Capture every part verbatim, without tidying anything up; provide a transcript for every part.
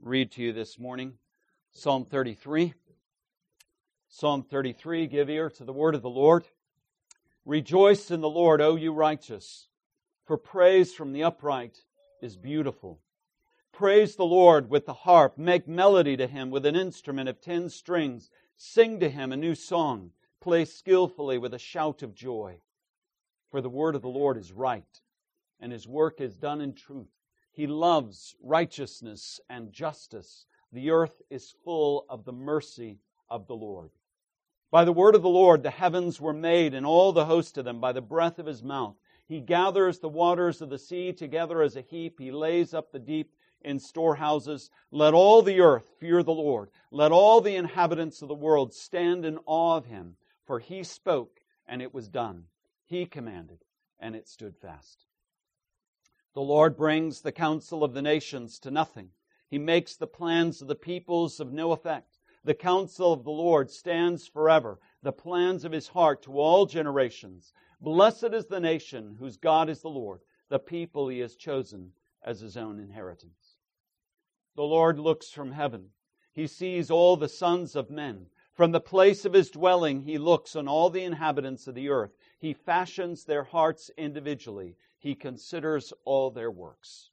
read to you this morning Psalm thirty-three. Psalm thirty-three, give ear to the word of the Lord. Rejoice in the Lord, O you righteous, for praise from the upright is beautiful. Praise the Lord with the harp, make melody to Him with an instrument of ten strings. Sing to Him a new song, play skillfully with a shout of joy. For the word of the Lord is right, and His work is done in truth. He loves righteousness and justice. The earth is full of the mercy of the Lord. By the word of the Lord the heavens were made, and all the host of them by the breath of His mouth. He gathers the waters of the sea together as a heap. He lays up the deep in storehouses. Let all the earth fear the Lord. Let all the inhabitants of the world stand in awe of Him. For He spoke, and it was done. He commanded, and it stood fast. The Lord brings the counsel of the nations to nothing. He makes the plans of the peoples of no effect. The counsel of the Lord stands forever, the plans of His heart to all generations. Blessed is the nation whose God is the Lord, the people He has chosen as His own inheritance. The Lord looks from heaven. He sees all the sons of men. From the place of His dwelling He looks on all the inhabitants of the earth. He fashions their hearts individually. He considers all their works.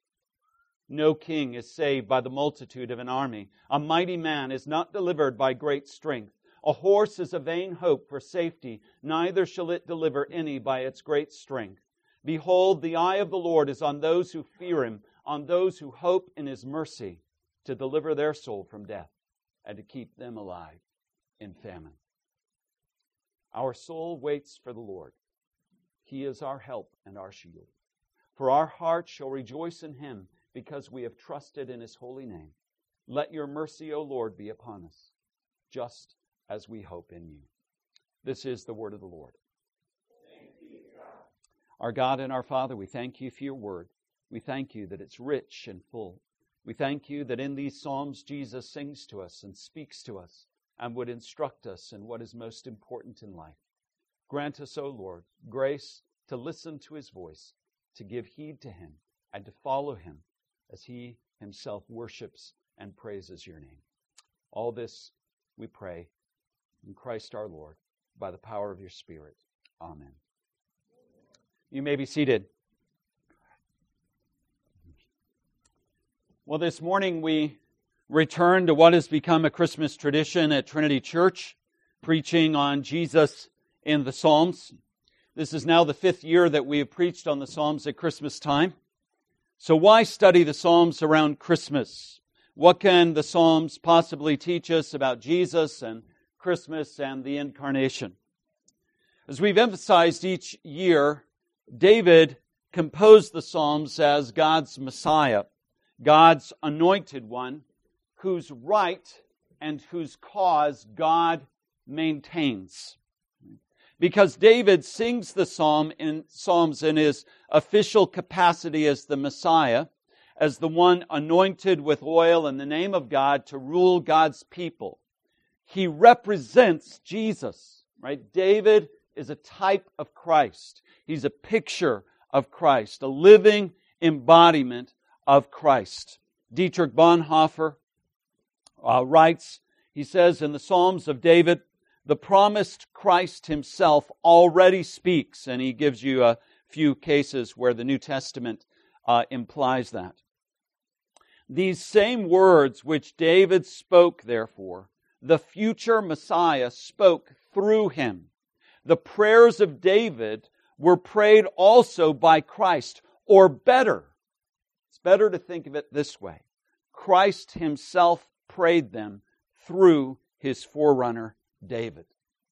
No king is saved by the multitude of an army. A mighty man is not delivered by great strength. A horse is a vain hope for safety, neither shall it deliver any by its great strength. Behold, the eye of the Lord is on those who fear Him, on those who hope in His mercy, to deliver their soul from death and to keep them alive in famine. Our soul waits for the Lord. He is our help and our shield. For our heart shall rejoice in Him, because we have trusted in His holy name. Let your mercy, O Lord, be upon us, just as we hope in you. This is the word of the Lord. Thanks be to God. Our God and our Father, we thank you for your word. We thank you that it's rich and full. We thank you that in these Psalms Jesus sings to us and speaks to us and would instruct us in what is most important in life. Grant us, O Lord, grace to listen to His voice, to give heed to Him, and to follow Him as He Himself worships and praises your name. All this we pray in Christ our Lord, by the power of your Spirit. Amen. You may be seated. Well, this morning we return to what has become a Christmas tradition at Trinity Church, preaching on Jesus in the Psalms. This is now the fifth year that we have preached on the Psalms at Christmas time. So why study the Psalms around Christmas? What can the Psalms possibly teach us about Jesus and Christmas and the Incarnation? As we've emphasized each year, David composed the Psalms as God's Messiah, God's anointed one, whose right and whose cause God maintains. Because David sings the psalm in Psalms in his official capacity as the Messiah, as the one anointed with oil in the name of God to rule God's people. He represents Jesus, right? David is a type of Christ. He's a picture of Christ, a living embodiment of Christ. Dietrich Bonhoeffer uh, writes, he says in the Psalms of David, the promised Christ Himself already speaks, and he gives you a few cases where the New Testament uh, implies that. These same words which David spoke, therefore, the future Messiah spoke through him. The prayers of David were prayed also by Christ, or better. It's better to think of it this way. Christ Himself prayed them through His forerunner, David.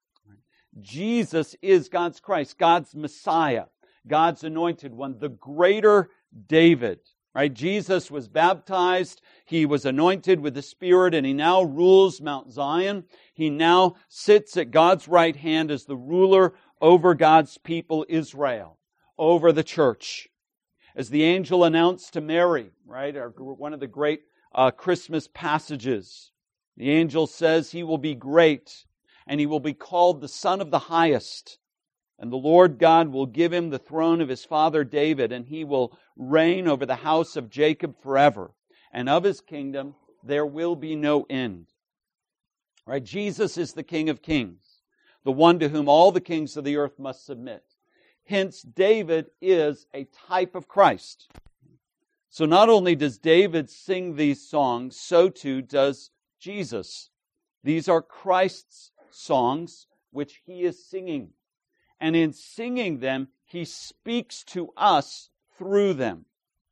Jesus is God's Christ, God's Messiah, God's anointed one, the greater David. Right? Jesus was baptized, He was anointed with the Spirit, and He now rules Mount Zion. He now sits at God's right hand as the ruler over God's people, Israel, over the church. As the angel announced to Mary, right, one of the great uh, Christmas passages, the angel says He will be great, and He will be called the Son of the Highest. And the Lord God will give Him the throne of His father David, and He will reign over the house of Jacob forever. and of His kingdom there will be no end. Right? Jesus is the King of kings, the one to whom all the kings of the earth must submit. Hence, David is a type of Christ. So not only does David sing these songs, so too does Jesus. These are Christ's songs which He is singing. And in singing them, He speaks to us through them.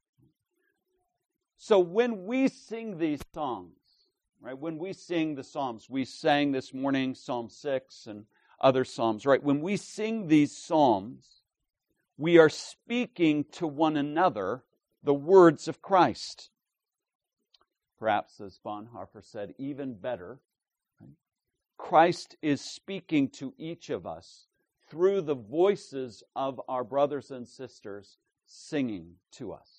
So when we sing these songs, right, when we sing the Psalms, we sang this morning Psalm six and other Psalms, right? When we sing these Psalms, we are speaking to one another the words of Christ. Perhaps, as Bonhoeffer said, even better, right? Christ is speaking to each of us through the voices of our brothers and sisters singing to us.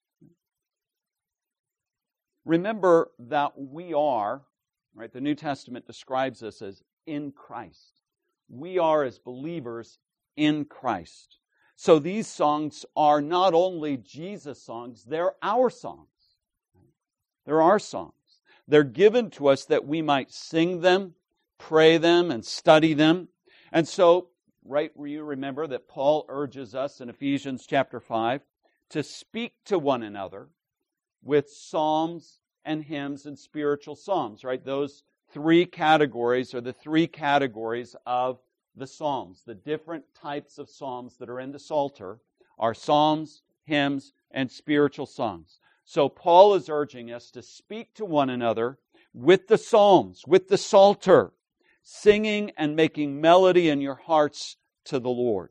Remember that we are, right, the New Testament describes us as in Christ. We are, as believers, in Christ. So these songs are not only Jesus songs, they're our songs. They're our songs. They're given to us that we might sing them, pray them, and study them. And so, right where you remember that Paul urges us in Ephesians chapter five to speak to one another with psalms and hymns and spiritual songs, right? Those three categories are the three categories of the Psalms. The different types of psalms that are in the Psalter are psalms, hymns, and spiritual songs. So Paul is urging us to speak to one another with the psalms, with the Psalter, singing and making melody in your hearts to the Lord.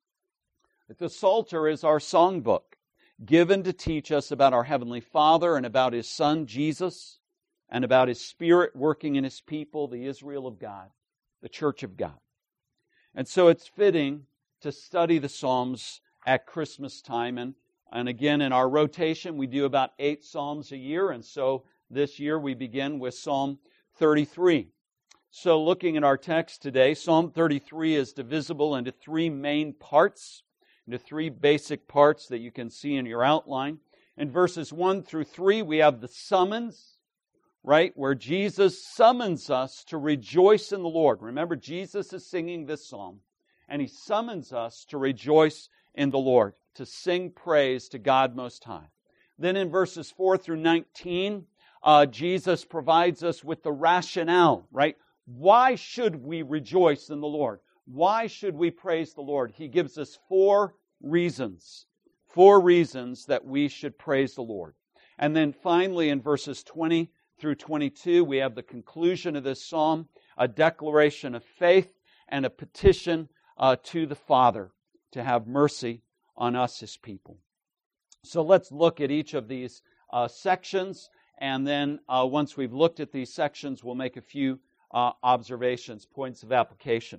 The Psalter is our songbook, given to teach us about our Heavenly Father and about His Son, Jesus, and about His Spirit working in His people, the Israel of God, the Church of God. And so it's fitting to study the Psalms at Christmas time. And, and again, in our rotation, we do about eight Psalms a year. And so this year we begin with Psalm thirty-three. So looking at our text today, Psalm thirty-three is divisible into three main parts, into three basic parts that you can see in your outline. In verses one through three, we have the summons, right, where Jesus summons us to rejoice in the Lord. Remember, Jesus is singing this psalm, and He summons us to rejoice in the Lord, to sing praise to God Most High. Then in verses four through nineteen, uh, Jesus provides us with the rationale, right? Why should we rejoice in the Lord? Why should we praise the Lord? He gives us four reasons, four reasons that we should praise the Lord. And then finally in verses twenty through twenty-two, we have the conclusion of this psalm, a declaration of faith and a petition uh, to the Father to have mercy on us, His people. So let's look at each of these uh, sections, and then uh, once we've looked at these sections, we'll make a few uh, observations, points of application.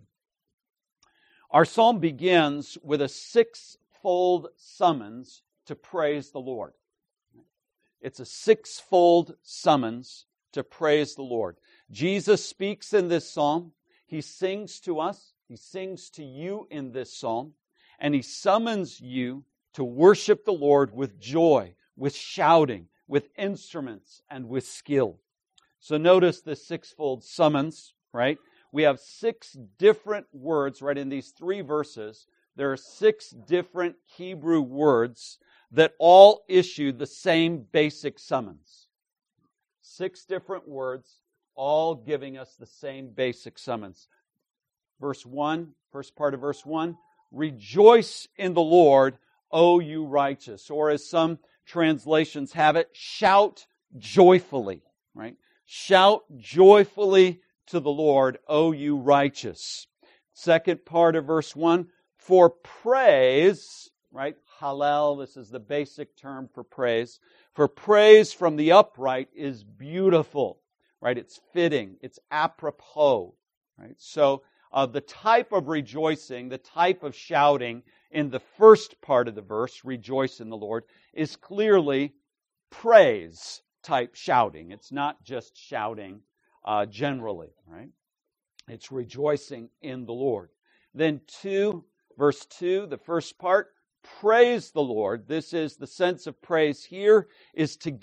Our psalm begins with a sixfold summons to praise the Lord. It's a sixfold summons to praise the Lord. Jesus speaks in this psalm. He sings to us. He sings to you in this psalm. And He summons you to worship the Lord with joy, with shouting, with instruments, and with skill. So notice this sixfold summons, right? We have six different words, right, in these three verses. There are six different Hebrew words that all issue the same basic summons. Six different words, all giving us the same basic summons. Verse one, first part of verse one, rejoice in the Lord, O you righteous. Or as some translations have it, shout joyfully, right? Shout joyfully to the Lord, O you righteous. Second part of verse one, for praise, right? Hallel, this is the basic term for praise. For praise from the upright is beautiful, right? It's fitting, it's apropos, right? So uh, the type of rejoicing, the type of shouting in the first part of the verse, rejoice in the Lord, is clearly praise type shouting. It's not just shouting uh, generally, right? It's rejoicing in the Lord. Then two, verse two, the first part, praise the Lord. This is the sense of praise here is to give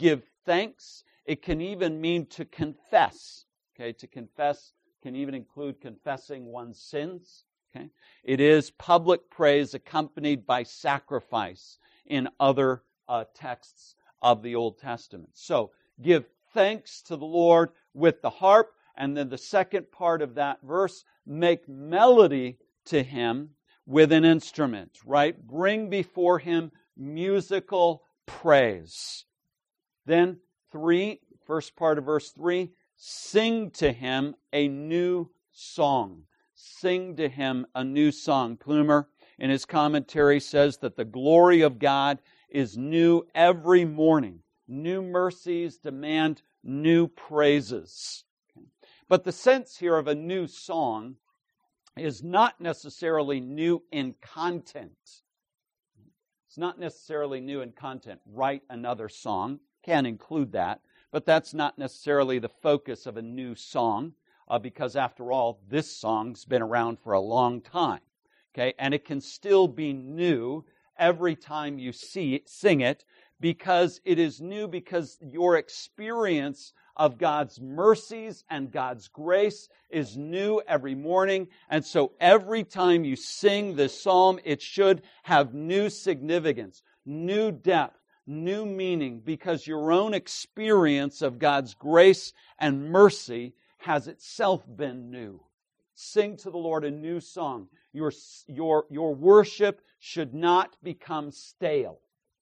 thanks. It can even mean to confess. Okay, to confess can even include confessing one's sins. Okay, it is public praise accompanied by sacrifice in other uh, texts of the Old Testament. So, give thanks to the Lord with the harp, and then the second part of that verse, make melody to Him with an instrument, right? Bring before Him musical praise. Then, three, first part of verse three, sing to Him a new song. Sing to Him a new song. Plumer, in his commentary, says that the glory of God is new every morning. New mercies demand new praises. But the sense here of a new song is not necessarily new in content. It's not necessarily new in content. Write another song. Can include that. But that's not necessarily the focus of a new song. Uh, because after all, this song's been around for a long time. Okay, and it can still be new every time you see it, sing it, because it is new because your experience of God's mercies and God's grace is new every morning. And so every time you sing this psalm, it should have new significance, new depth, new meaning, because your own experience of God's grace and mercy has itself been new. Sing to the Lord a new song. Your, your, your worship should not become stale.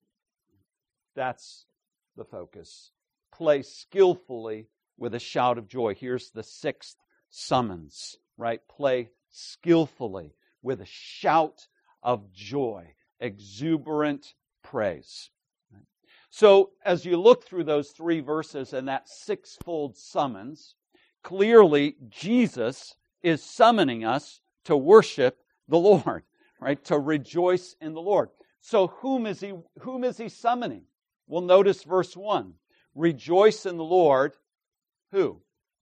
That's the focus. Play skillfully with a shout of joy. Here's the sixth summons, right? Play skillfully with a shout of joy, exuberant praise. So as you look through those three verses and that sixfold summons, clearly Jesus is summoning us to worship the Lord, right? To rejoice in the Lord. So whom is he, whom is he summoning? Well, notice verse one. Rejoice in the Lord. Who?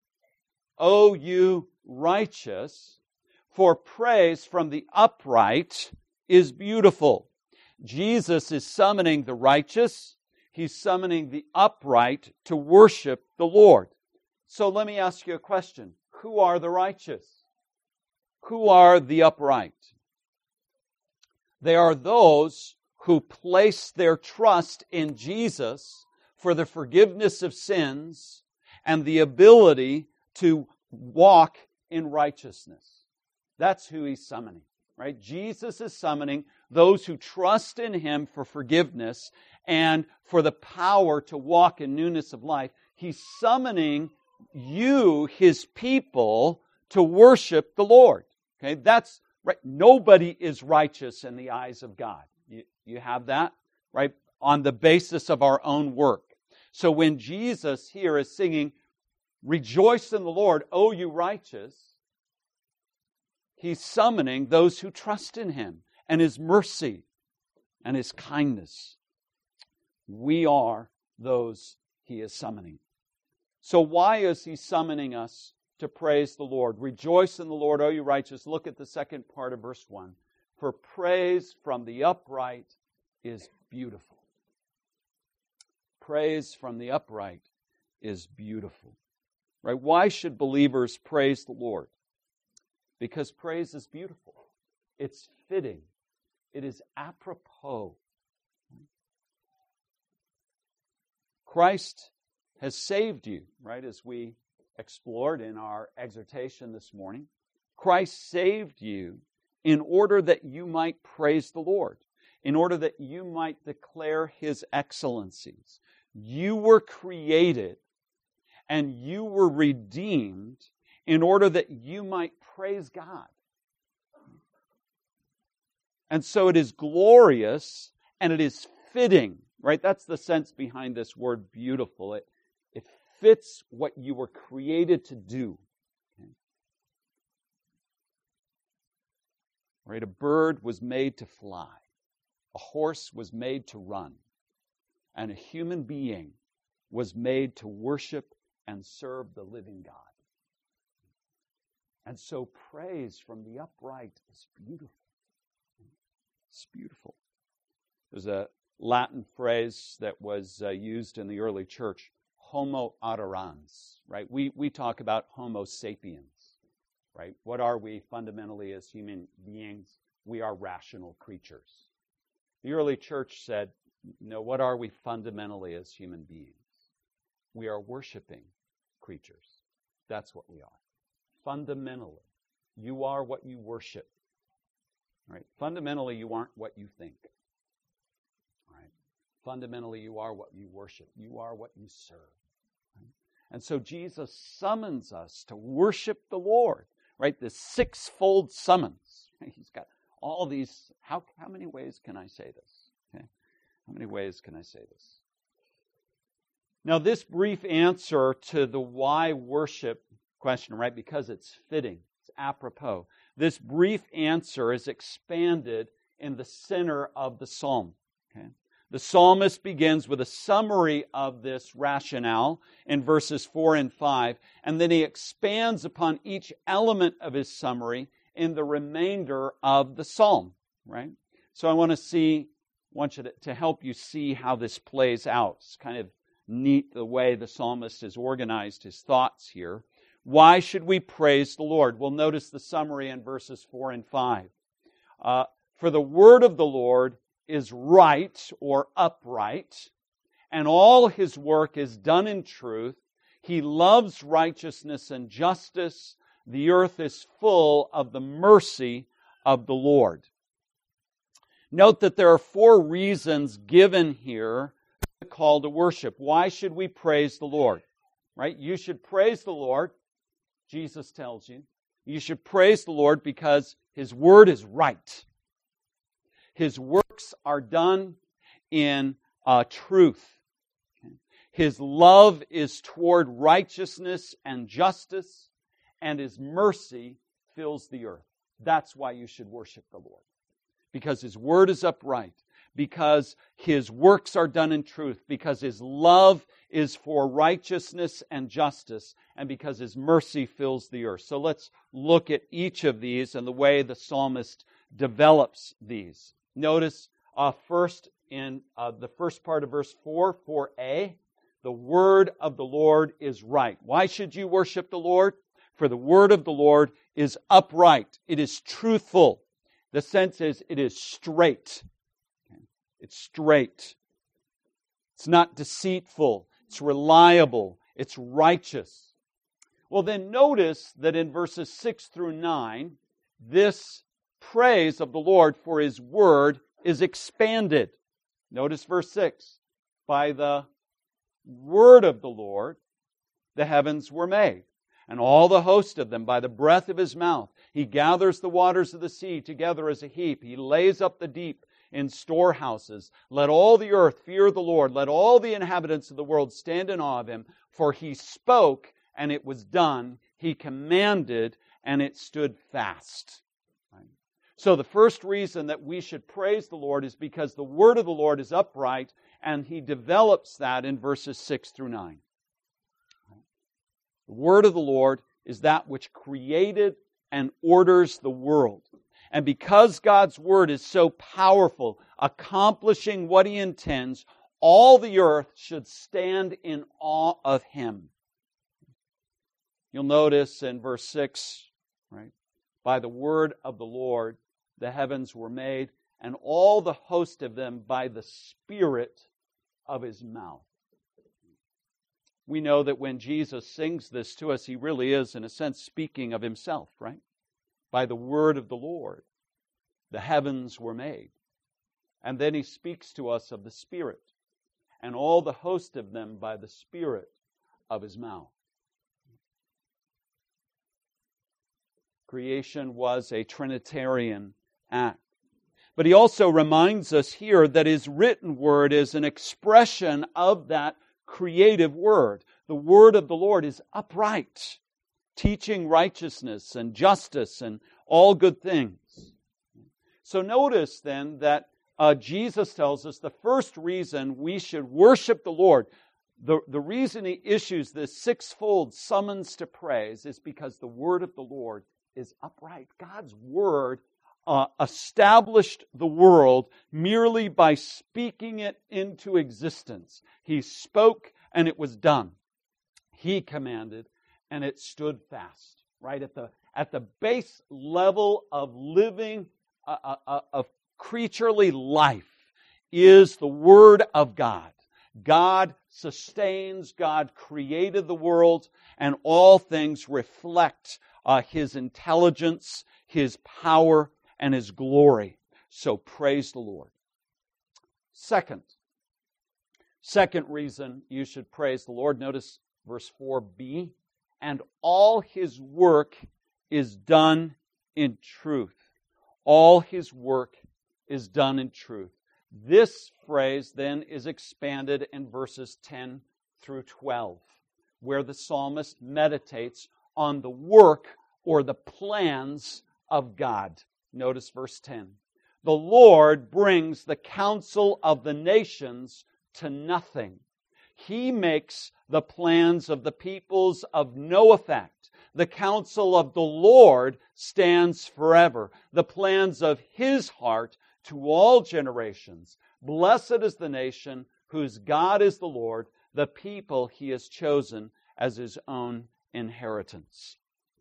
O you righteous, for praise from the upright is beautiful. Jesus is summoning the righteous. He's summoning the upright to worship the Lord. So let me ask you a question. Who are the righteous? Who are the upright? They are those who place their trust in Jesus for the forgiveness of sins and the ability to walk in righteousness. That's who he's summoning, right? Jesus is summoning those who trust in Him for forgiveness and for the power to walk in newness of life. He's summoning you, His people, to worship the Lord. Okay, that's right. Nobody is righteous in the eyes of God. You, you have that, right? On the basis of our own work. So when Jesus here is singing, rejoice in the Lord, O you righteous, He's summoning those who trust in Him and His mercy and His kindness. We are those He is summoning. So why is He summoning us to praise the Lord? Rejoice in the Lord, O you righteous. Look at the second part of verse one. For praise from the upright is beautiful. Praise from the upright is beautiful. Right? Why should believers praise the Lord? Because praise is beautiful. It's fitting. It is apropos. Christ has saved you, right, as we explored in our exhortation this morning. Christ saved you in order that you might praise the Lord, in order that you might declare His excellencies. You were created and you were redeemed in order that you might praise God. And so it is glorious and it is fitting, right? That's the sense behind this word beautiful. It, it fits what you were created to do. Okay. Right? A bird was made to fly. A horse was made to run. And a human being was made to worship and serve the living God. And so praise from the upright is beautiful. It's beautiful. There's a Latin phrase that was uh, used in the early church, homo adorans, right? We, we talk about homo sapiens, right? What are we fundamentally as human beings? We are rational creatures. The early church said, no, what are we fundamentally as human beings? We are worshiping creatures. That's what we are. Fundamentally, you are what you worship. Right? Fundamentally, you aren't what you think. Right? Fundamentally, you are what you worship. You are what you serve. Right? And so Jesus summons us to worship the Lord. Right? This sixfold summons. Right? He's got all these. How how many ways can I say this? Okay? How many ways can I say this? Now, this brief answer to the why worship question, right? Because it's fitting, it's apropos. This brief answer is expanded in the center of the psalm. Okay? The psalmist begins with a summary of this rationale in verses four and five, and then he expands upon each element of his summary in the remainder of the psalm. Right? So I want to see, want you to, to help you see how this plays out. It's kind of neat the way the psalmist has organized his thoughts here. Why should we praise the Lord? Well, notice the summary in verses four and five. Uh, For the word of the Lord is right or upright, and all his work is done in truth. He loves righteousness and justice. The earth is full of the mercy of the Lord. Note that there are four reasons given here for the call to worship. Why should we praise the Lord? Right? You should praise the Lord, Jesus tells you. You should praise the Lord because his word is right. His works are done in uh, truth. Okay? His love is toward righteousness and justice, and his mercy fills the earth. That's why you should worship the Lord. Because his word is upright, because his works are done in truth, because his love is for righteousness and justice, and because his mercy fills the earth. So let's look at each of these and the way the psalmist develops these. Notice uh, first in uh, the first part of verse four, four a, the word of the Lord is right. Why should you worship the Lord? For the word of the Lord is upright. It is truthful. The sense is it is straight. It's straight. It's not deceitful. It's reliable. It's righteous. Well, then notice that in verses six through nine, this praise of the Lord for his word is expanded. Notice verse six. By the word of the Lord, the heavens were made, and all the host of them by the breath of his mouth. He gathers the waters of the sea together as a heap. He lays up the deep in storehouses. Let all the earth fear the Lord. Let all the inhabitants of the world stand in awe of him. For he spoke, and it was done. He commanded, and it stood fast. Right? So the first reason that we should praise the Lord is because the word of the Lord is upright, and he develops that in verses six through nine. The word of the Lord is that which created and orders the world. And because God's word is so powerful, accomplishing what he intends, all the earth should stand in awe of him. You'll notice in verse six, right? By the word of the Lord, the heavens were made, and all the host of them by the Spirit of his mouth. We know that when Jesus sings this to us, he really is, in a sense, speaking of himself, right? By the word of the Lord, the heavens were made. And then he speaks to us of the Spirit, and all the host of them by the Spirit of his mouth. Creation was a Trinitarian act. But he also reminds us here that his written word is an expression of that creative word. The word of the Lord is upright, teaching righteousness and justice and all good things. So notice then that uh, Jesus tells us the first reason we should worship the Lord, the, the reason he issues this sixfold summons to praise is because the word of the Lord is upright. God's word uh, established the world merely by speaking it into existence. He spoke and it was done. He commanded and it stood fast. Right at the at the base level of living, uh, uh, uh, of creaturely life, is the Word of God. God sustains, God created the world, and all things reflect uh, His intelligence, His power, and His glory. So praise the Lord. Second, second reason you should praise the Lord, notice verse four b, and all His work is done in truth. All His work is done in truth. This phrase then is expanded in verses ten through twelve, where the psalmist meditates on the work or the plans of God. Notice verse ten. The Lord brings the counsel of the nations to nothing. He makes the plans of the peoples of no effect. The counsel of the Lord stands forever. The plans of His heart to all generations. Blessed is the nation whose God is the Lord, the people He has chosen as His own inheritance.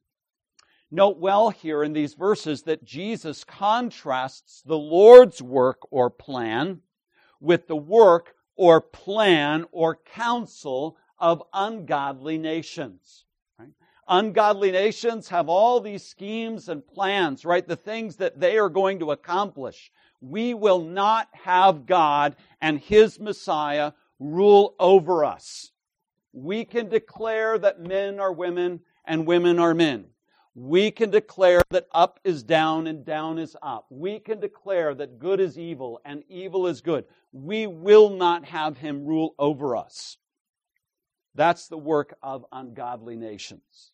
Note well here in these verses that Jesus contrasts the Lord's work or plan with the work or plan or counsel of ungodly nations. Right? Ungodly nations have all these schemes and plans, right? The things that they are going to accomplish. We will not have God and His Messiah rule over us. We can declare that men are women and women are men. We can declare that up is down and down is up. We can declare that good is evil and evil is good. We will not have Him rule over us. That's the work of ungodly nations.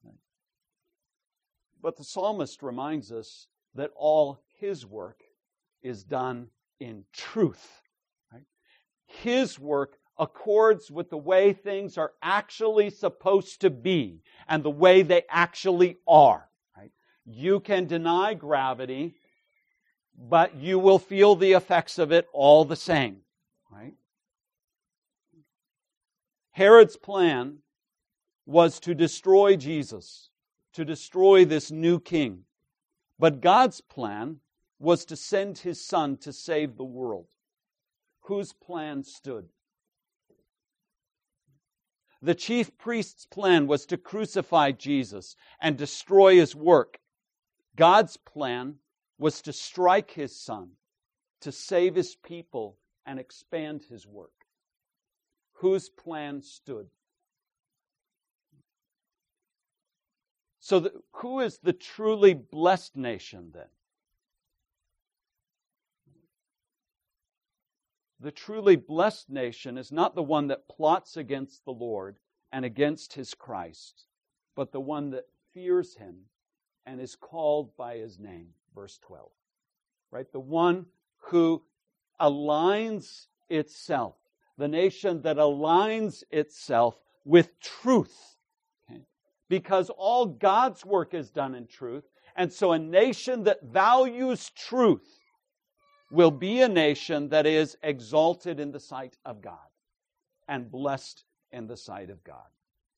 But the psalmist reminds us that all His work is done in truth. Right? His work accords with the way things are actually supposed to be and the way they actually are. Right? You can deny gravity, but you will feel the effects of it all the same. Right? Herod's plan was to destroy Jesus, to destroy this new king. But God's plan was to send His Son to save the world. Whose plan stood? The chief priest's plan was to crucify Jesus and destroy His work. God's plan was to strike His Son, to save His people and expand His work. Whose plan stood? So the, who is the truly blessed nation then? The truly blessed nation is not the one that plots against the Lord and against His Christ, but the one that fears Him and is called by His name. Verse twelve. Right? The one who aligns itself, the nation that aligns itself with truth. Okay? Because all God's work is done in truth, and so a nation that values truth will be a nation that is exalted in the sight of God and blessed in the sight of God.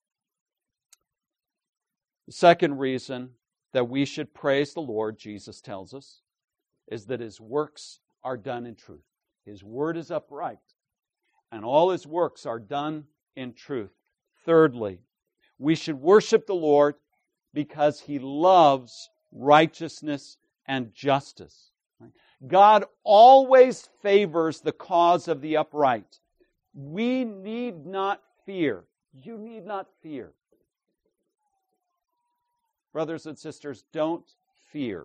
The second reason that we should praise the Lord, Jesus tells us, is that His works are done in truth. His word is upright, and all His works are done in truth. Thirdly, we should worship the Lord because He loves righteousness and justice. God always favors the cause of the upright. We need not fear. You need not fear. Brothers and sisters, don't fear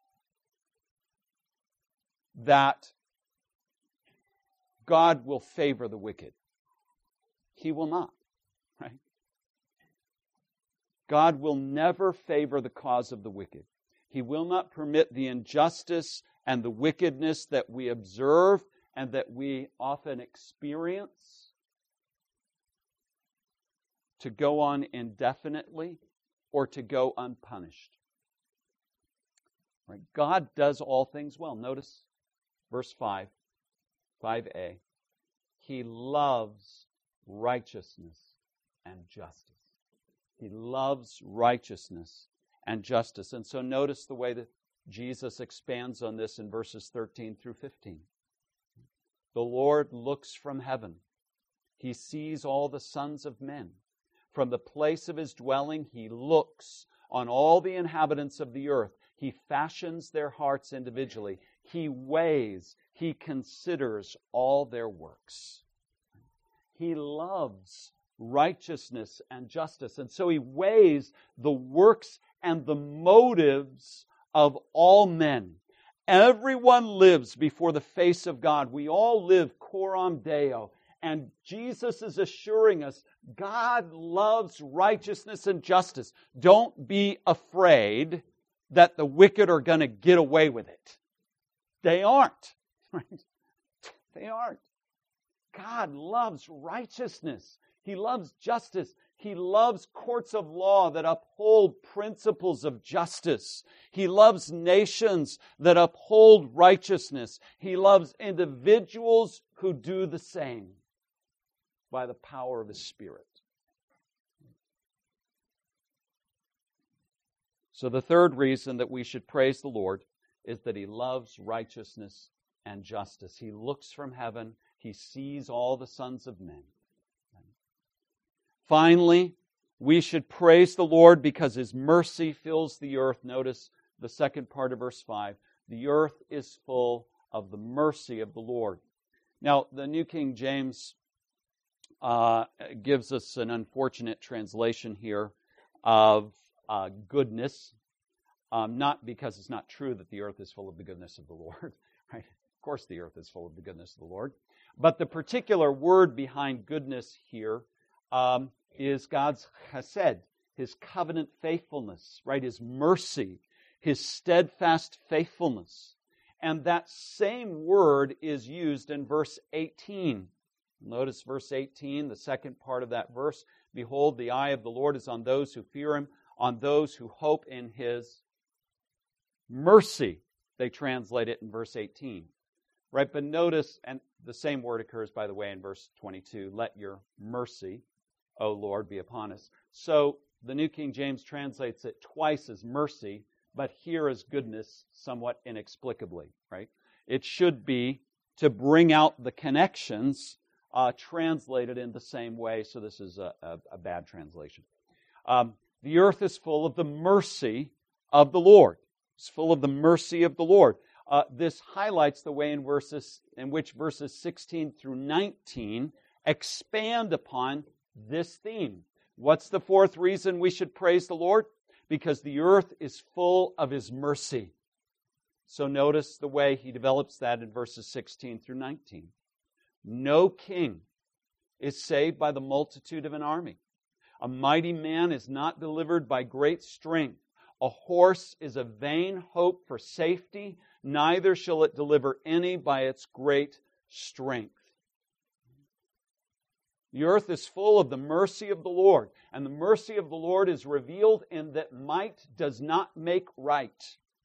that God will favor the wicked. He will not, right? God will never favor the cause of the wicked. He will not permit the injustice and the wickedness that we observe and that we often experience to go on indefinitely or to go unpunished. Right? God does all things well. Notice verse five, five a. He loves righteousness and justice. He loves righteousness and justice. And so notice the way that Jesus expands on this in verses thirteen through fifteen. The Lord looks from heaven. He sees all the sons of men. From the place of his dwelling, he looks on all the inhabitants of the earth. He fashions their hearts individually. He weighs, he considers all their works. He loves righteousness and justice. And so he weighs the works and the motives of all men. Everyone lives before the face of God. We all live coram Deo. And Jesus is assuring us, God loves righteousness and justice. Don't be afraid that the wicked are going to get away with it. They aren't. Right? They aren't. God loves righteousness. He loves justice. He loves courts of law that uphold principles of justice. He loves nations that uphold righteousness. He loves individuals who do the same by the power of His Spirit. So the third reason that we should praise the Lord is that He loves righteousness and justice. He looks from heaven. He sees all the sons of men. Finally, we should praise the Lord because His mercy fills the earth. Notice the second part of verse five. The earth is full of the mercy of the Lord. Now, the New King James uh, gives us an unfortunate translation here of uh, goodness. Um, not because it's not true that the earth is full of the goodness of the Lord. Right? Of course the earth is full of the goodness of the Lord. But the particular word behind goodness here Um, is God's chesed, His covenant faithfulness, right? His mercy, His steadfast faithfulness. And that same word is used in verse eighteen. Notice verse eighteen, the second part of that verse. Behold, the eye of the Lord is on those who fear Him, on those who hope in His mercy. They translate it in verse eighteen. Right? But notice, and the same word occurs, by the way, in verse twenty-two. Let your mercy, O Lord, be upon us. So the New King James translates it twice as mercy, but here as goodness somewhat inexplicably, right? It should be to bring out the connections uh, translated in the same way, so this is a, a, a bad translation. Um, the earth is full of the mercy of the Lord. It's full of the mercy of the Lord. Uh, this highlights the way in verses in which verses sixteen through nineteen expand upon this theme. What's the fourth reason we should praise the Lord? Because the earth is full of His mercy. So notice the way He develops that in verses sixteen through nineteen. No king is saved by the multitude of an army. A mighty man is not delivered by great strength. A horse is a vain hope for safety, neither shall it deliver any by its great strength. The earth is full of the mercy of the Lord, and the mercy of the Lord is revealed in that might does not make right.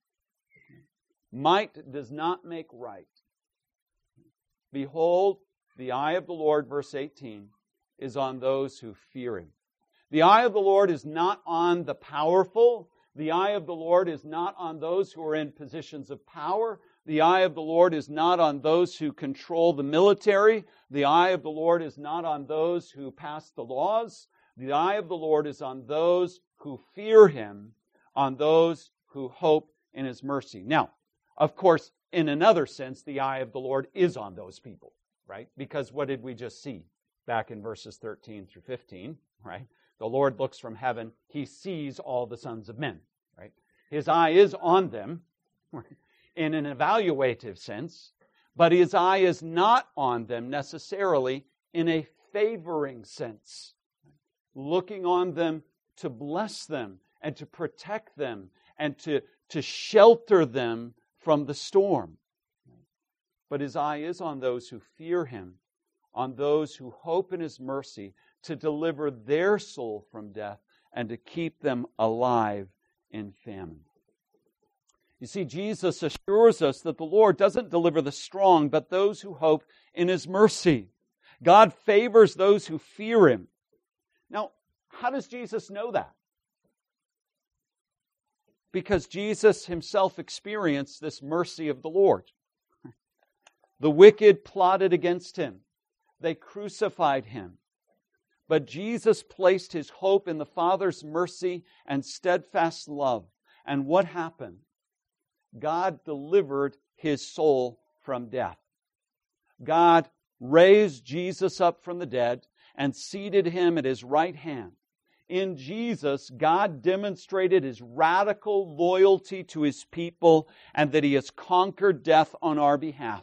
Might does not make right. Behold, the eye of the Lord, verse eighteen, is on those who fear Him. The eye of the Lord is not on the powerful. The eye of the Lord is not on those who are in positions of power. The eye of the Lord is not on those who control the military. The eye of the Lord is not on those who pass the laws. The eye of the Lord is on those who fear Him, on those who hope in His mercy. Now, of course, in another sense, the eye of the Lord is on those people, right? Because what did we just see back in verses thirteen through fifteen, right? The Lord looks from heaven. He sees all the sons of men, right? His eye is on them, right? In an evaluative sense, but His eye is not on them necessarily in a favoring sense, looking on them to bless them and to protect them and to, to shelter them from the storm. But His eye is on those who fear Him, on those who hope in His mercy to deliver their soul from death and to keep them alive in famine. You see, Jesus assures us that the Lord doesn't deliver the strong, but those who hope in His mercy. God favors those who fear Him. Now, how does Jesus know that? Because Jesus Himself experienced this mercy of the Lord. The wicked plotted against Him. They crucified Him. But Jesus placed His hope in the Father's mercy and steadfast love. And what happened? God delivered His soul from death. God raised Jesus up from the dead and seated Him at His right hand. In Jesus, God demonstrated His radical loyalty to His people and that He has conquered death on our behalf.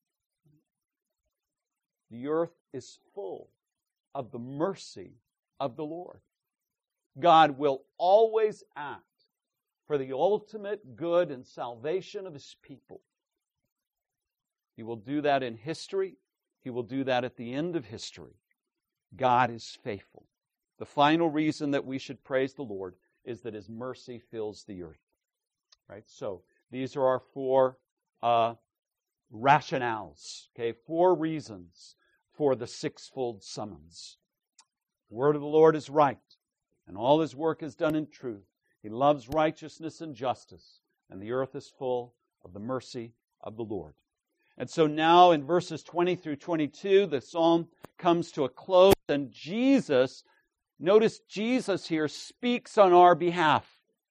The earth is full of the mercy of the Lord. God will always act for the ultimate good and salvation of His people. He will do that in history. He will do that at the end of history. God is faithful. The final reason that we should praise the Lord is that His mercy fills the earth. Right? So, these are our four uh, rationales. Okay, four reasons for the sixfold summons. The word of the Lord is right, and all His work is done in truth. He loves righteousness and justice, and the earth is full of the mercy of the Lord. And so now in verses twenty through twenty-two, the psalm comes to a close, and Jesus, notice Jesus here speaks on our behalf.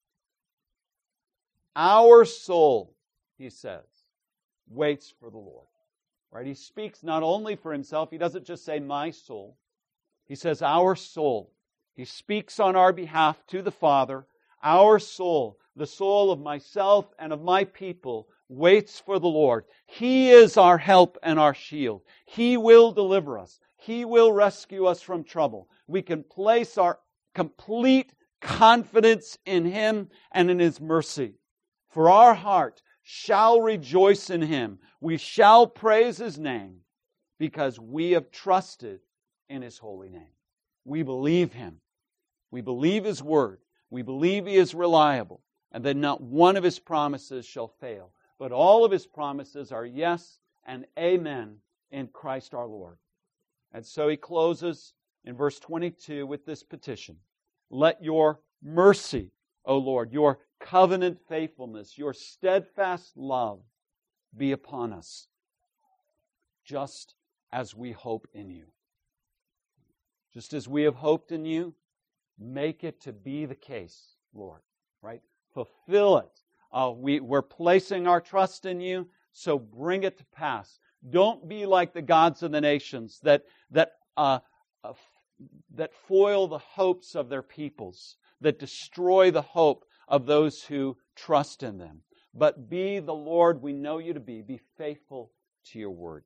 Our soul, he says, waits for the Lord. Right? He speaks not only for Himself, He doesn't just say my soul. He says our soul. He speaks on our behalf to the Father. Our soul, the soul of myself and of my people, waits for the Lord. He is our help and our shield. He will deliver us. He will rescue us from trouble. We can place our complete confidence in Him and in His mercy. For our heart shall rejoice in Him. We shall praise His name because we have trusted in His holy name. We believe Him. We believe His word. We believe He is reliable and that not one of His promises shall fail. But all of His promises are yes and amen in Christ our Lord. And so He closes in verse twenty-two with this petition. Let your mercy, O Lord, your covenant faithfulness, your steadfast love be upon us, just as we hope in You. Just as we have hoped in You, make it to be the case, Lord. Right? Fulfill it. Uh, we, we're placing our trust in You, so bring it to pass. Don't be like the gods of the nations that that uh, uh, that foil the hopes of their peoples, that destroy the hope of those who trust in them. But be the Lord we know You to be. Be faithful to Your word.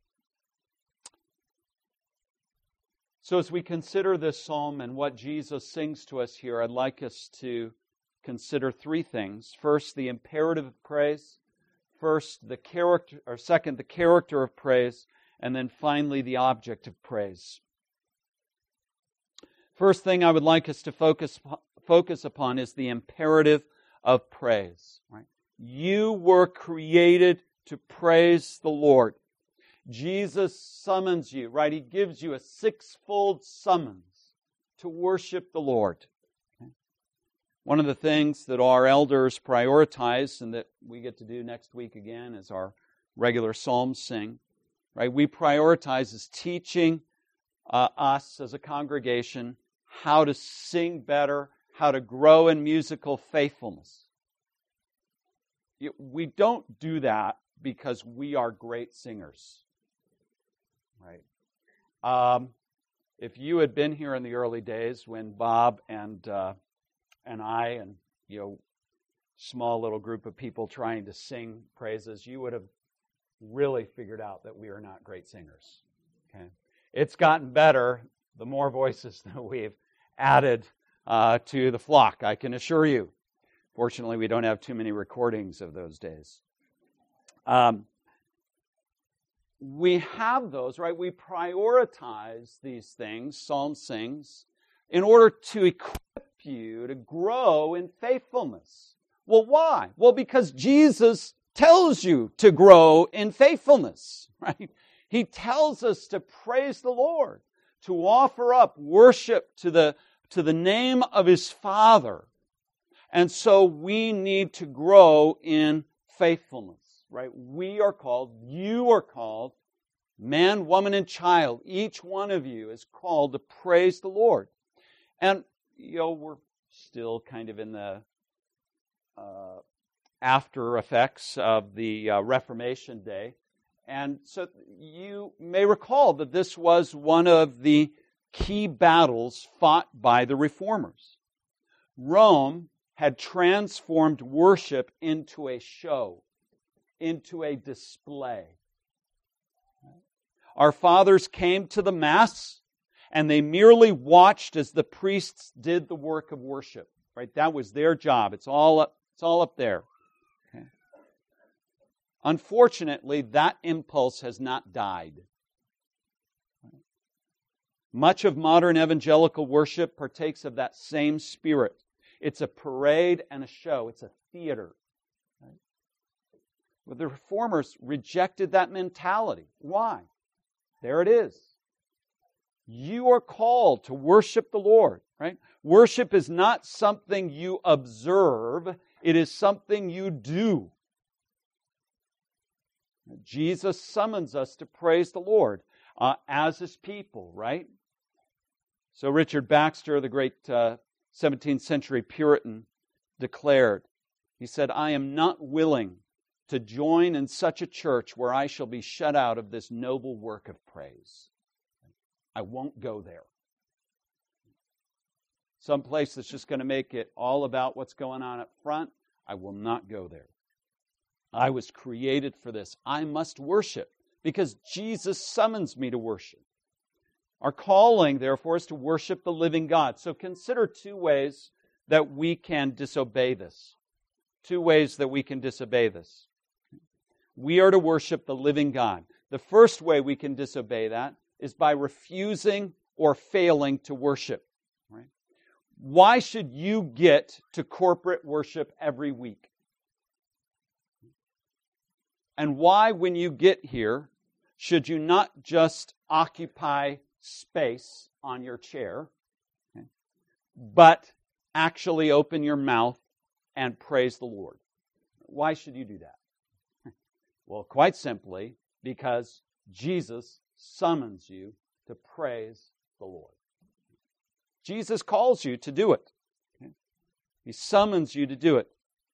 So as we consider this psalm and what Jesus sings to us here, I'd like us to consider three things. First, the imperative of praise. First, the character, or second, the character of praise. And then finally, the object of praise. First thing I would like us to focus, focus upon is the imperative of praise. Right? You were created to praise the Lord. Jesus summons you, right? He gives you a sixfold summons to worship the Lord. Okay? One of the things that our elders prioritize and that we get to do next week again is our regular psalms sing. Right? We prioritize is teaching uh, us as a congregation how to sing better, how to grow in musical faithfulness. We don't do that because we are great singers. Right? Um, if you had been here in the early days when Bob and uh, and I and you know small little group of people trying to sing praises, you would have really figured out that we are not great singers. Okay, it's gotten better the more voices that we've added uh, to the flock. I can assure you. Fortunately, we don't have too many recordings of those days. Um, we have those, right? We prioritize these things, psalm sings, in order to equip you to grow in faithfulness. Well, why? Well, because Jesus tells you to grow in faithfulness, right? He tells us to praise the Lord, to offer up worship to the, to the name of His Father. And so we need to grow in faithfulness, right? We are called, you are called, man, woman, and child. Each one of you is called to praise the Lord. And, you know, we're still kind of in the uh, after effects of the uh, Reformation Day. And so you may recall that this was one of the key battles fought by the Reformers. Rome had transformed worship into a show, into a display. Our fathers came to the Mass, and they merely watched as the priests did the work of worship. Right? That was their job. It's all up, it's all up there. Okay. Unfortunately, that impulse has not died. Much of modern evangelical worship partakes of that same spirit. It's a parade and a show. It's a theater. Right? But the Reformers rejected that mentality. Why? There it is. You are called to worship the Lord, right? Worship is not something you observe. It is something you do. Jesus summons us to praise the Lord uh, as His people, right? So Richard Baxter, the great uh, seventeenth century Puritan, declared, he said, "I am not willing to join in such a church where I shall be shut out of this noble work of praise. I won't go there. Some place that's just going to make it all about what's going on up front, I will not go there. I was created for this. I must worship because Jesus summons me to worship." Our calling, therefore, is to worship the living God. So consider two ways that we can disobey this. Two ways that we can disobey this. We are to worship the living God. The first way we can disobey that is by refusing or failing to worship. Right? Why should you get to corporate worship every week? And why, when you get here, should you not just occupy space on your chair, okay, but actually open your mouth and praise the Lord? Why should you do that? Well, quite simply, because Jesus summons you to praise the Lord. Jesus calls you to do it. Okay? He summons you to do it.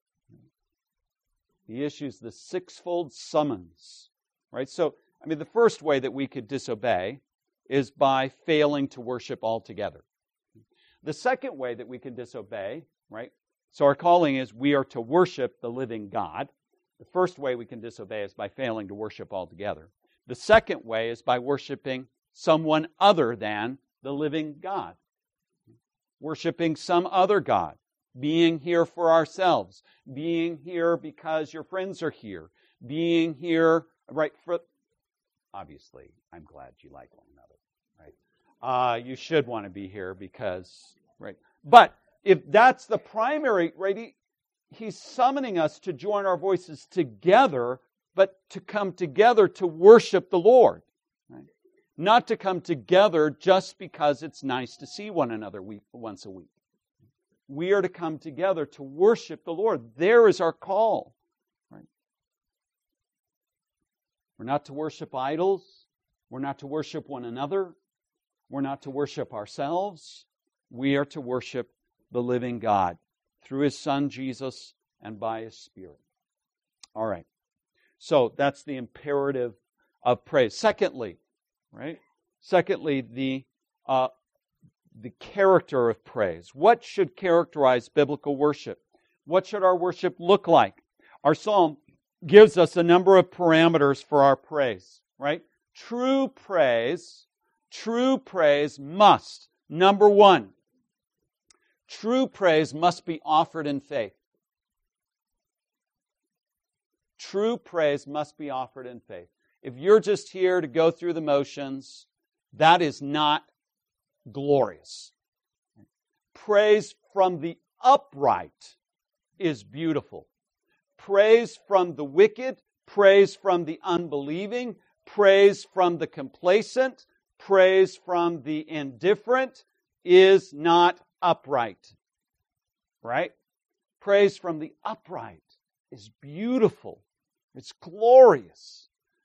He issues the sixfold summons. Right? So, I mean, the first way that we could disobey is by failing to worship altogether. The second way that we can disobey, right? So our calling is we are to worship the living God. The first way we can disobey is by failing to worship altogether. The second way is by worshiping someone other than the living God. Worshiping some other God. Being here for ourselves. Being here because your friends are here. Being here, right, for... Obviously, I'm glad you like one another, right? Uh, you should want to be here because, right? But if that's the primary, right, he, he's summoning us to join our voices together, but to come together to worship the Lord, right? Not to come together just because it's nice to see one another week, once a week. We are to come together to worship the Lord. There is our call. We're not to worship idols. We're not to worship one another. We're not to worship ourselves. We are to worship the living God through His Son, Jesus, and by His Spirit. All right. So that's the imperative of praise. Secondly, right? Secondly, the uh, the character of praise. What should characterize biblical worship? What should our worship look like? Our psalm gives us a number of parameters for our praise, right? True praise, true praise must, number one, true praise must be offered in faith. True praise must be offered in faith. If you're just here to go through the motions, that is not glorious. Praise from the upright is beautiful. Praise from the wicked, praise from the unbelieving, praise from the complacent, praise from the indifferent is not upright. Right? Praise from the upright is beautiful. It's glorious.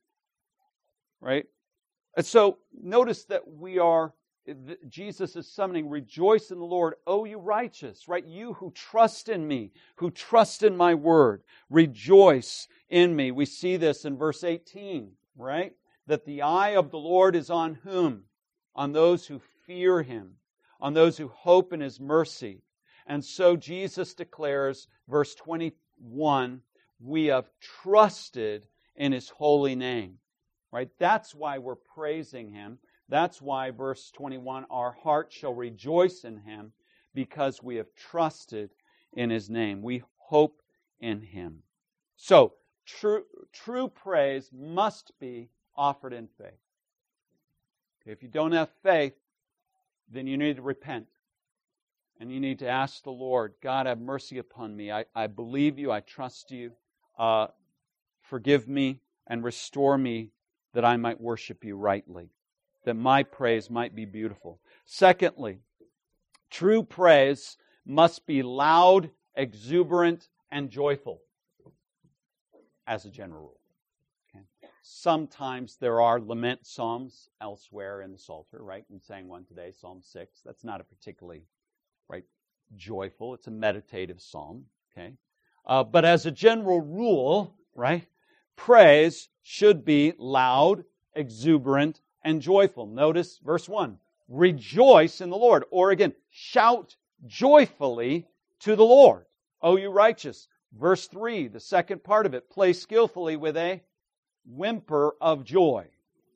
Right? And so notice that we are, Jesus is summoning, rejoice in the Lord, O you righteous, right? You who trust in me, who trust in my word, rejoice in me. We see this in verse eighteen, right? That the eye of the Lord is on whom? On those who fear him, on those who hope in his mercy. And so Jesus declares, verse twenty-one, we have trusted in his holy name. Right? That's why we're praising him. That's why, verse twenty-one, our heart shall rejoice in him because we have trusted in his name. We hope in him. So, true, true praise must be offered in faith. Okay, if you don't have faith, then you need to repent. And you need to ask the Lord, God, have mercy upon me. I, I believe you. I trust you. Uh, forgive me and restore me that I might worship you rightly, that my praise might be beautiful. Secondly, true praise must be loud, exuberant, and joyful, as a general rule. Okay. Sometimes there are lament psalms elsewhere in the Psalter, right? We sang one today, Psalm six. That's not a particularly, right, joyful. It's a meditative psalm, okay? Uh, but as a general rule, right, praise should be loud, exuberant, and joyful. Notice verse one. Rejoice in the Lord. Or again, shout joyfully to the Lord, O you righteous. Verse three, the second part of it. Play skillfully with a whimper of joy.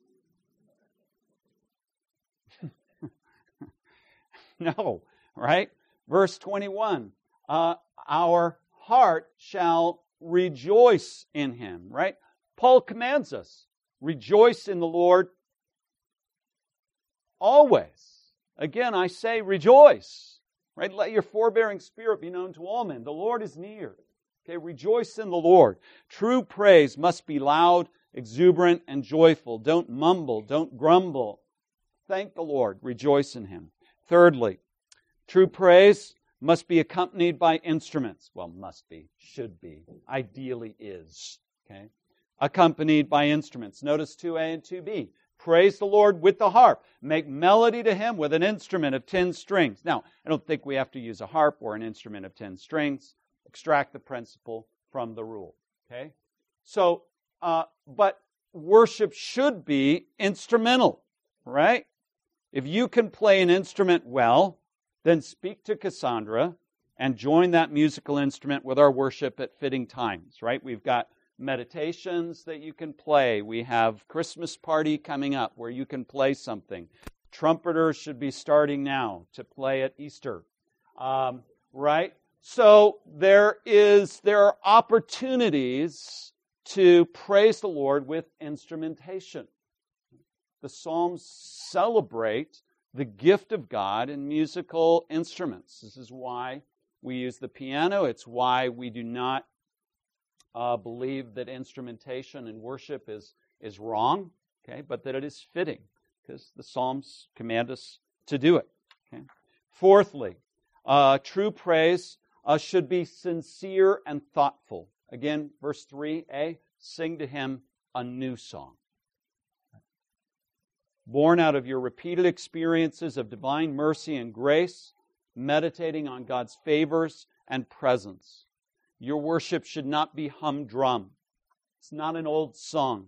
No, right? Verse twenty-one. Uh, our heart shall rejoice in him, right? Paul commands us, rejoice in the Lord always. Again, I say rejoice, right? Let your forbearing spirit be known to all men. The Lord is near. Okay, rejoice in the Lord. True praise must be loud, exuberant, and joyful. Don't mumble, don't grumble. Thank the Lord, rejoice in him. Thirdly, true praise must be accompanied by instruments. Well, must be, should be, ideally is. Okay? Accompanied by instruments. Notice two A and two B. Praise the Lord with the harp. Make melody to him with an instrument of ten strings. Now, I don't think we have to use a harp or an instrument of ten strings. Extract the principle from the rule. Okay? So, uh, but worship should be instrumental, right? If you can play an instrument well, then speak to Cassandra and join that musical instrument with our worship at fitting times, right? We've got meditations that you can play. We have Christmas party coming up where you can play something. Trumpeters should be starting now to play at Easter, um, right? So there is there are opportunities to praise the Lord with instrumentation. The Psalms celebrate the gift of God in musical instruments. This is why we use the piano. It's why we do not uh, believe that instrumentation in worship is, is wrong, okay, but that it is fitting, because the Psalms command us to do it. Okay. Fourthly, uh, true praise uh, should be sincere and thoughtful. Again, verse three a, sing to him a new song. Born out of your repeated experiences of divine mercy and grace, meditating on God's favors and presence. Your worship should not be humdrum. It's not an old song.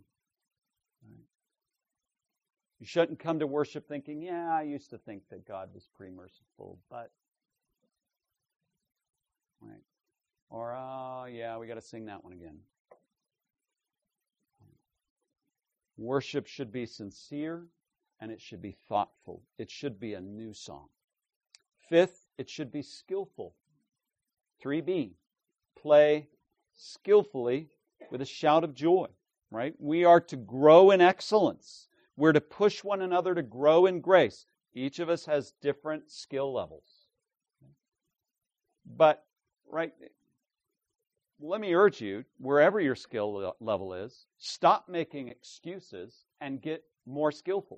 You shouldn't come to worship thinking, yeah, I used to think that God was pretty merciful, but... Right. Or, oh, yeah, we got to sing that one again. Worship should be sincere, and it should be thoughtful. It should be a new song. Fifth, it should be skillful. three b, play skillfully with a shout of joy, right? We are to grow in excellence. We're to push one another to grow in grace. Each of us has different skill levels. But, right, let me urge you, wherever your skill level is, stop making excuses and get more skillful.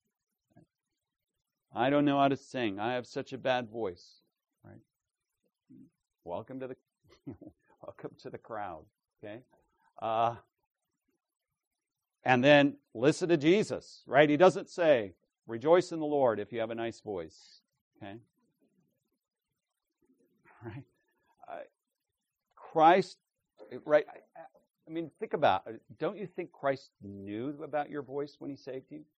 I don't know how to sing. I have such a bad voice. Right? Welcome to the welcome to the crowd. Okay, uh, and then listen to Jesus. Right? He doesn't say, "Rejoice in the Lord if you have a nice voice." Okay, right? Uh, Christ, right? I, I mean, think about it. Don't you think Christ knew about your voice when He saved you?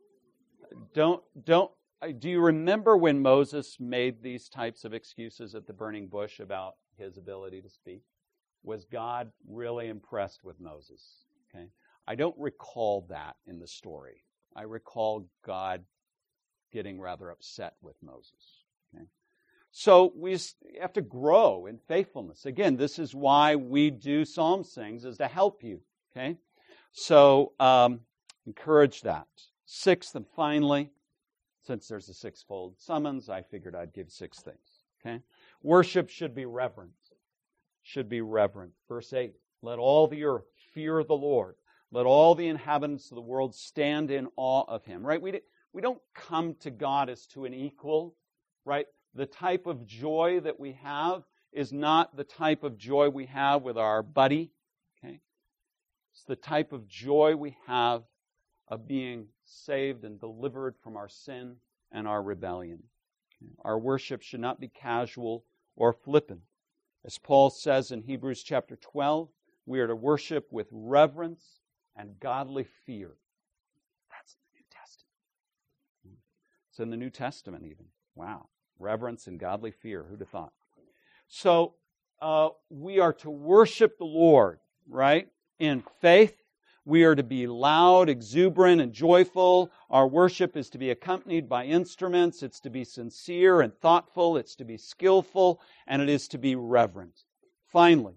Don't don't. Do you remember when Moses made these types of excuses at the burning bush about his ability to speak? Was God really impressed with Moses? Okay, I don't recall that in the story. I recall God getting rather upset with Moses. Okay, so we have to grow in faithfulness. Again, this is why we do psalm sings, is to help you. Okay, so um, encourage that. Sixth and finally, since there's a sixfold summons, I figured I'd give six things. Okay? Worship should be reverent. Should be reverent. Verse eight, let all the earth fear the Lord. Let all the inhabitants of the world stand in awe of Him. Right? We, we don't come to God as to an equal. Right? The type of joy that we have is not the type of joy we have with our buddy. Okay? It's the type of joy we have of being saved and delivered from our sin and our rebellion. Our worship should not be casual or flippant. As Paul says in Hebrews chapter twelve, we are to worship with reverence and godly fear. That's in the New Testament. It's in the New Testament even. Wow. Reverence and godly fear. Who'd have thought? So, uh, we are to worship the Lord, right? In faith. We are to be loud, exuberant, and joyful. Our worship is to be accompanied by instruments. It's to be sincere and thoughtful. It's to be skillful, and it is to be reverent. Finally,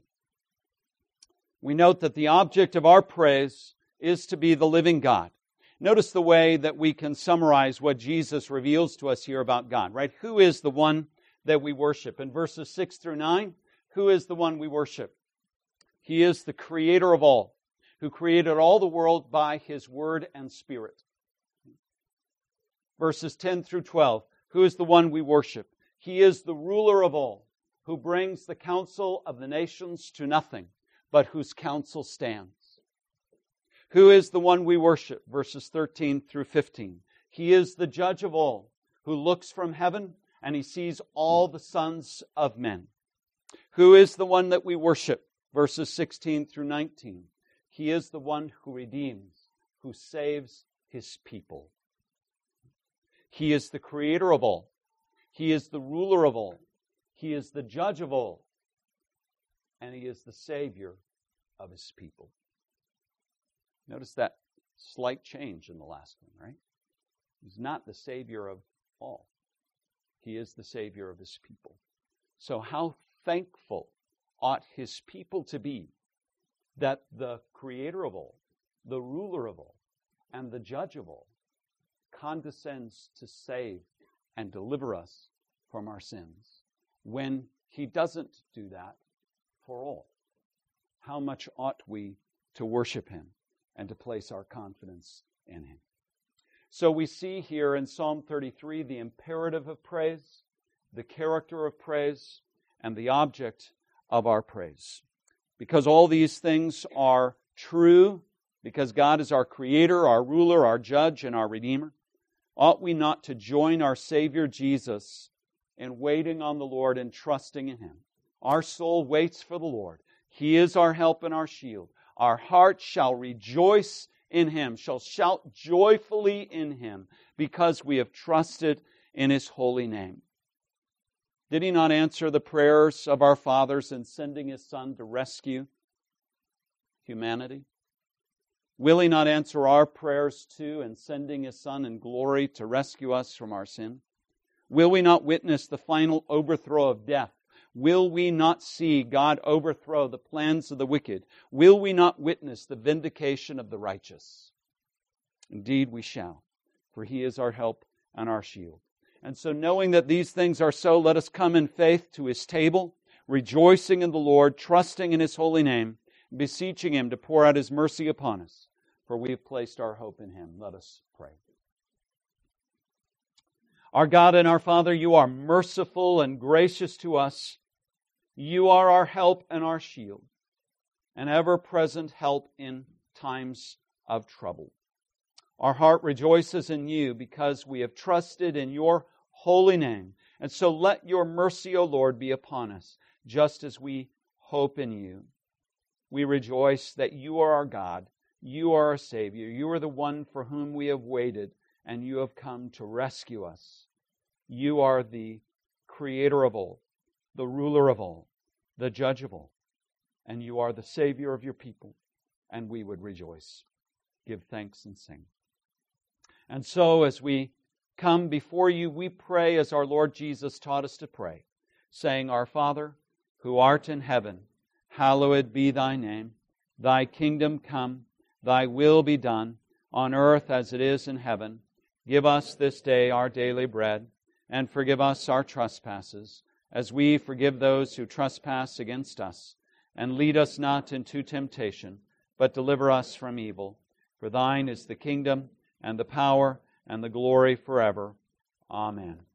we note that the object of our praise is to be the living God. Notice the way that we can summarize what Jesus reveals to us here about God, right? Who is the one that we worship? In verses six through nine, who is the one we worship? He is the creator of all, who created all the world by His Word and Spirit. Verses ten through twelve, who is the one we worship? He is the ruler of all, who brings the counsel of the nations to nothing, but whose counsel stands. Who is the one we worship? Verses thirteen through fifteen. He is the judge of all, who looks from heaven and He sees all the sons of men. Who is the one that we worship? Verses sixteen through nineteen. He is the one who redeems, who saves His people. He is the creator of all. He is the ruler of all. He is the judge of all. And He is the Savior of His people. Notice that slight change in the last one, right? He's not the Savior of all. He is the Savior of His people. So how thankful ought His people to be that the creator of all, the ruler of all, and the judge of all condescends to save and deliver us from our sins, when He doesn't do that for all. How much ought we to worship Him and to place our confidence in Him? So we see here in Psalm thirty-three the imperative of praise, the character of praise, and the object of our praise. Because all these things are true, because God is our creator, our ruler, our judge, and our redeemer, ought we not to join our Savior Jesus in waiting on the Lord and trusting in Him? Our soul waits for the Lord. He is our help and our shield. Our heart shall rejoice in Him, shall shout joyfully in Him, because we have trusted in His holy name. Did He not answer the prayers of our fathers in sending His Son to rescue humanity? Will He not answer our prayers too in sending His Son in glory to rescue us from our sin? Will we not witness the final overthrow of death? Will we not see God overthrow the plans of the wicked? Will we not witness the vindication of the righteous? Indeed we shall, for He is our help and our shield. And so knowing that these things are so, let us come in faith to His table, rejoicing in the Lord, trusting in His holy name, beseeching Him to pour out His mercy upon us, for we have placed our hope in Him. Let us pray. Our God and our Father, You are merciful and gracious to us. You are our help and our shield, an ever-present help in times of trouble. Our heart rejoices in You because we have trusted in Your holy name. And so let Your mercy, O Lord, be upon us, just as we hope in You. We rejoice that You are our God. You are our Savior. You are the one for whom we have waited, and You have come to rescue us. You are the Creator of all, the ruler of all, the judge of all, and You are the Savior of Your people, and we would rejoice. Give thanks and sing. And so as we come before You, we pray as our Lord Jesus taught us to pray, saying, Our Father, who art in heaven, hallowed be Thy name. Thy kingdom come, Thy will be done, on earth as it is in heaven. Give us this day our daily bread, and forgive us our trespasses, as we forgive those who trespass against us. And lead us not into temptation, but deliver us from evil. For Thine is the kingdom, and the power, and the glory forever. Amen.